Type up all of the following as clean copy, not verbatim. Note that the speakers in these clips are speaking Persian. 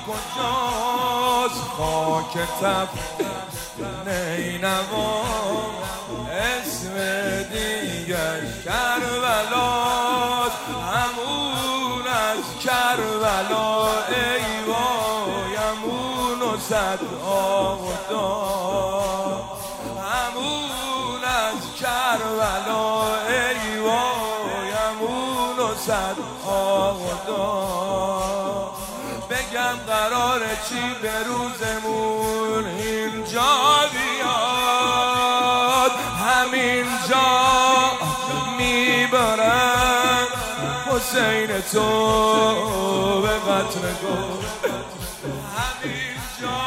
کجاست خاک تب نینوا اسم دیگش کربلاست همون از کربلا ای وای همون و صد آدم همون از کربلا ای وای همون و صد آدم بگم قراره چی به روزمون اینجا بیاد همینجا میبرن حسین تو به قتل گل همینجا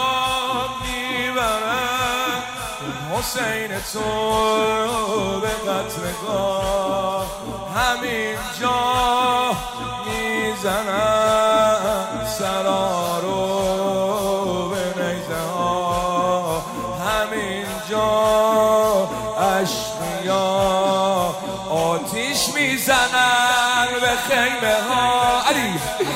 میبرن حسین تو به قتل گل همینجا میزنن سرا رو به نیزه ها همینجا اشقیا آتیش میزنن به خیمه ها علی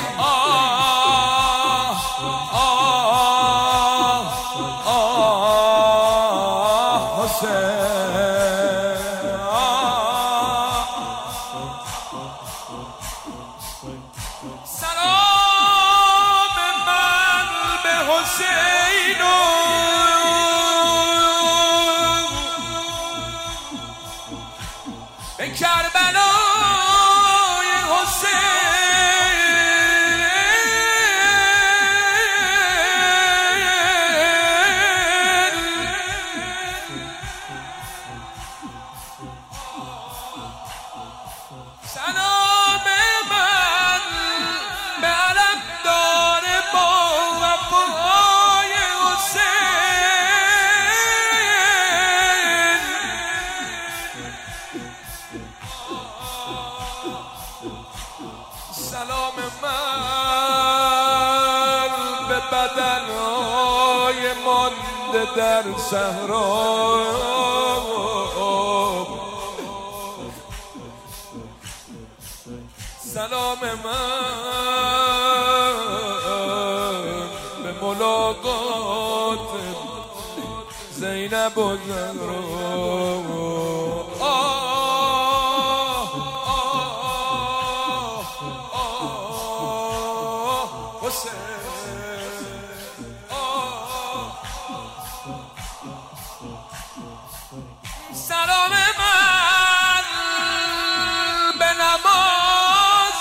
سلام من به حسین به کربلای حسین سلام من به علمدار با وفای حسین سلام من به بدنهای مانده در صحرا سلام من به ملاقات زینب و زهرا سلام من به نماز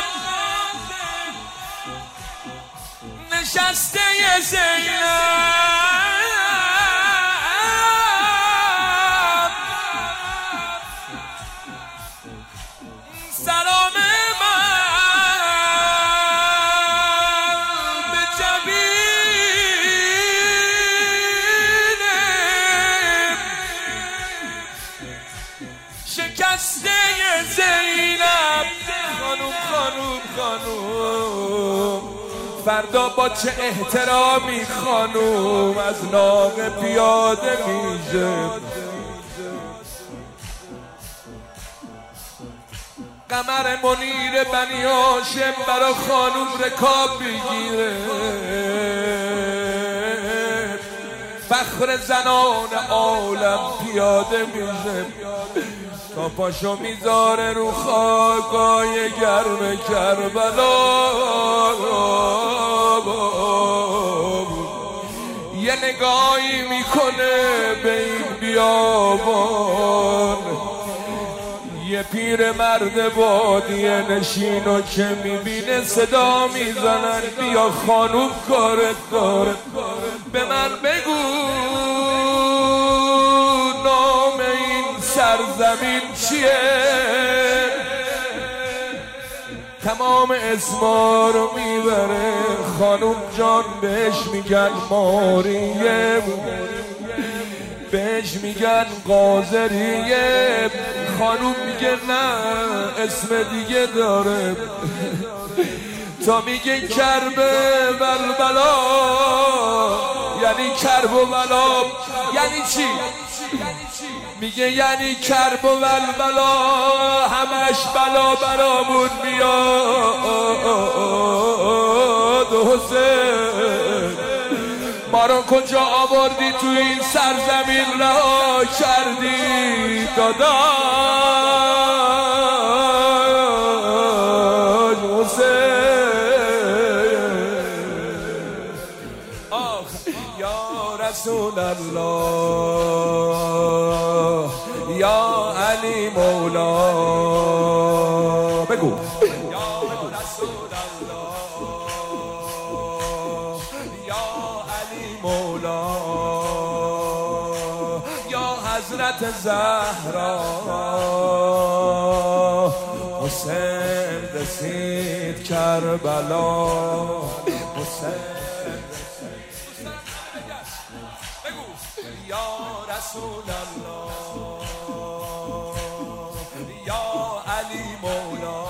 نشسته زینب سلام من به جبین شکسته زینب خانوم خانوم خانوم فردا با چه احترامی خانوم از ناقه پیاده میشه قمر منیر بنی هاشم برا خانوم رکاب بگیره فخر زنان عالم پیاده میشه تا پاشو میذاره رو خاکای گرم کربلا یه نگاهی میکنه به این بیابان یه پیر مرد بادیه نشینو که میبینه صدا میزنن بیا خانوم کارت داره به من بگو نام این سرزمین چیه تمام اسما رو میبره خانوم جان بهش میگن ماریه بهش میگن قاذریه خانوم میگه نه اسم دیگه داره تا میگه کربه بلا یعنی کرب و بلا یعنی چی؟ میگه یعنی کرب و بلا همش بلا برامون میاد حسین ما رو کجا آوردی تو این سرزمین رها کردی داداش حسین آخ یا رسول الله یا علی مولا بگو مولا یا حضرت زهرا حسین رسید کربلا حسین بگو یا رسول الله یا علی مولا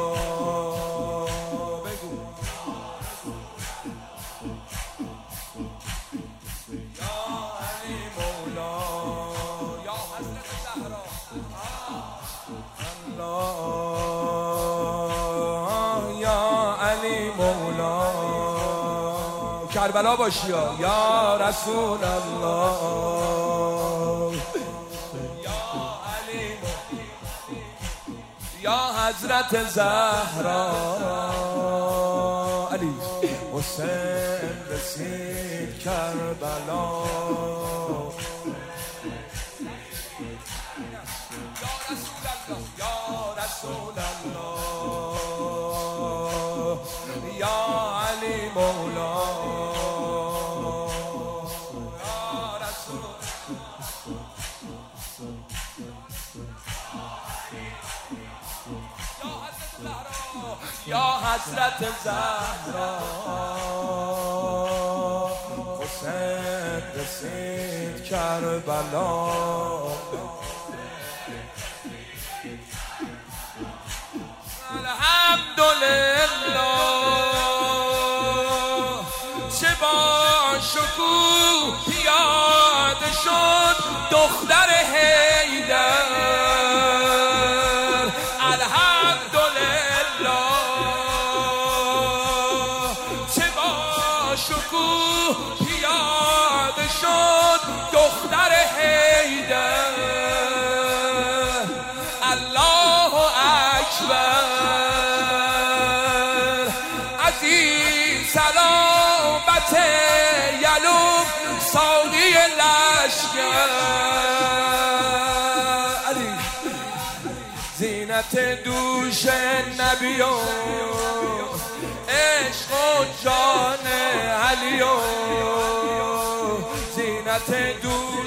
کربلا باشی یا رسول الله یا علی یا حضرت زهرا علی حسین رسید کربلا یا رسول الله یا علی مولا یا حضرت زهرا حسین رسید کربلا الحمدلله چه با شکوه پیاده شد دختر حیدر شکوه پیاده شد دختر حیدر الله اکبر از این سلامت یلوم ساقی لشکر زینت دوش نبیون عشق و جان علی و زینت دوش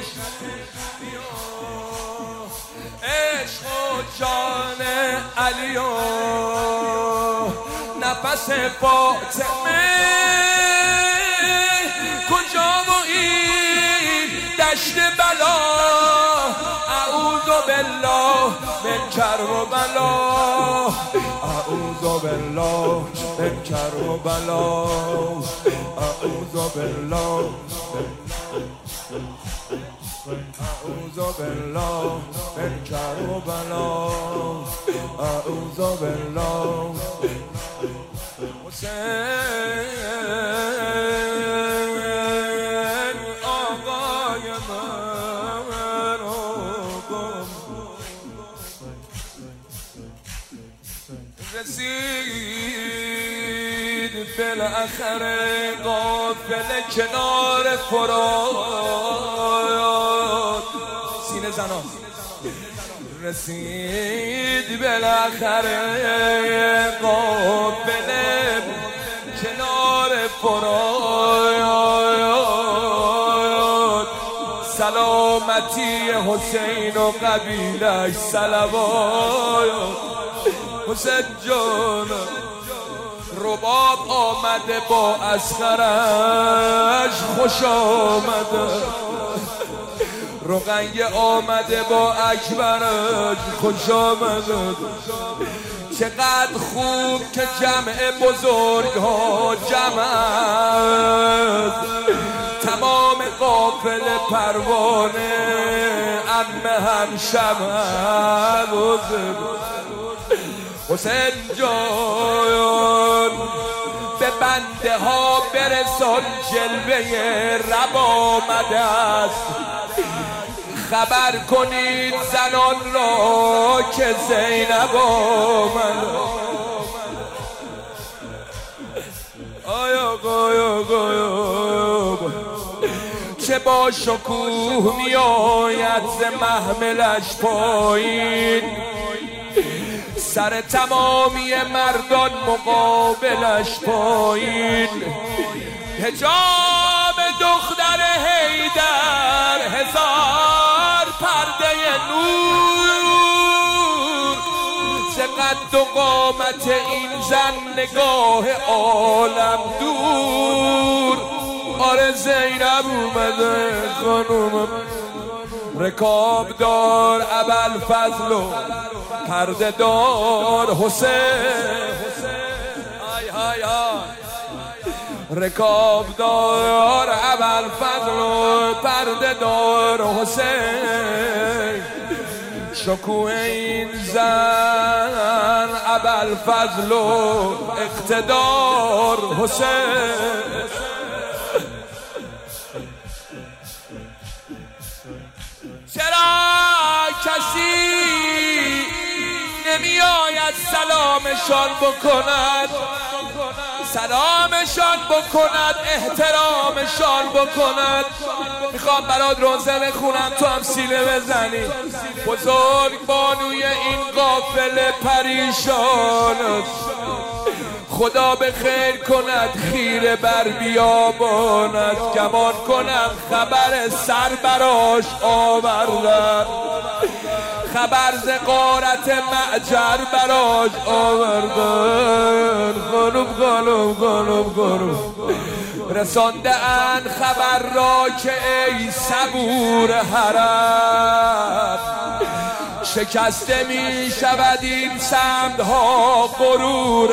عشق و جان علی و نفس فاطمه کجا و این دشت بلا اعوذ بالله من کربلا اعوذ بالله من کربلا اعوذ بالله اعوذ بالله من کربلا اعوذ بالله حسین آقای من رسید بالاخره قافله کنار فرات سینه زنان رسید بالاخره قافله کنار فرات سلامتی حسین و قبیلش صلوات حسین جان رباب آمده با اسخرش خوش آمده رقیه آمده با اکبرش خوش آمده چقدر خوب که جمع بزرگ ها جمع است تمام قافله پروانه عمه هم شمع حسین جان به بنده ها برسان جلوه رب آمده است. خبر کنید زنان را که زینب آمده. چه با شکوه می آید ز محملش پایین، سر تمامی مردان مقابلش پایین. حجاب دختر حیدر هزار پرده نور، ز قد و قامت این زن نگاه عالم دور. آره زینب اومده خانوم، رکاب دار ابوالفضل و پرده دار حسین. رکاب دار ابوالفضل و پرده دار حسین. شکوه این زن ابوالفضل و اقتدار حسین. چرا کسی نمی آید سلامشان بکند، سلامشان بکند، احترامشان بکند؟ میخوام برات روزه بخونم تو هم سینه بزنی. بزرگ بانوی این قافله پریشان است، خدا به خیر کند خیره بر بیابانت. گمان کنم خبر سر براش آوردن، خبر ز غارت معجر براش آوردن. خانم رسانده اند خبر را که ای صبور حرم، شکسته می شود این سمدها غرور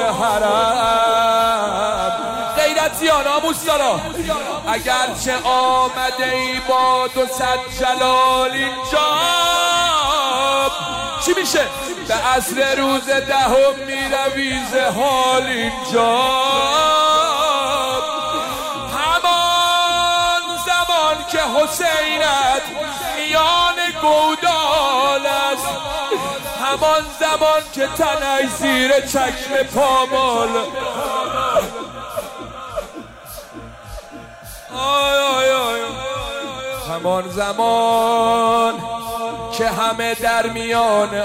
حرم. غیرتیان آموزدارا اگرچه آمده ای با 200 جلال اینجا، چی میشه؟ به عصر روز 10 میروی ز حال اینجا. همان زمان که حسینت میان گودال است، همان زمان که تنش زیر چشم پامال. همان زمان که همه در میان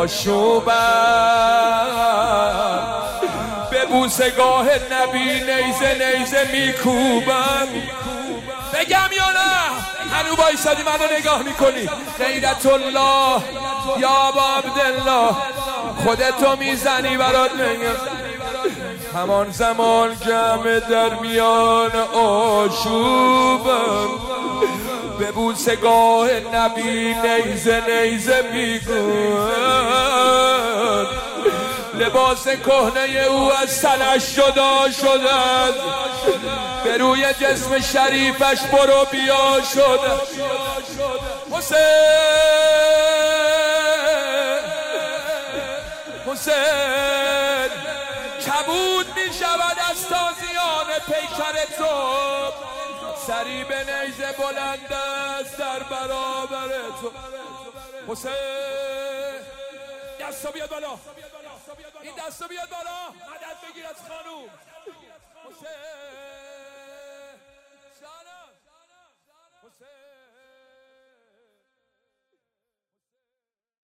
آشوبند، به بوسگاه نبی نیزه میکوبند. بگم یا نه؟ هنو بایستادی منو نگاه میکنی. غیرت الله یا ابا عبدالله، خودتو میزنی برات نگم. همان زمان که همه در میان آشوبم، به بوسگاه نبی نیزه میگوید. لباس کهنه او از تنش جدا شدند، به روی جسم شریفش برو بیا شد. حسین کبود می شود از تازیان پیکر تو، سری به نیزه بلند است در برابر تو. حسین دستو بیاد بالا، این دستو بیاد بالا، مدد بگیر از خانوم. حسین